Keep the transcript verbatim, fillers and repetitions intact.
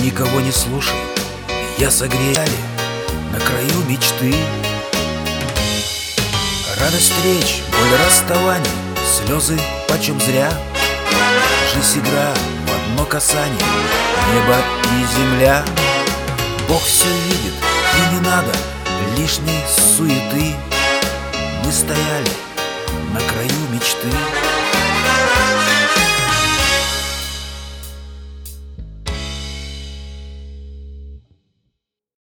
никого не слушай, я согреяли на краю мечты. Радость встреч, боль расставаний, слезы почем зря. Жизнь игра в одно касание, небо и земля. Бог все видит, и не надо лишней суеты. Мы стояли на краю мечты.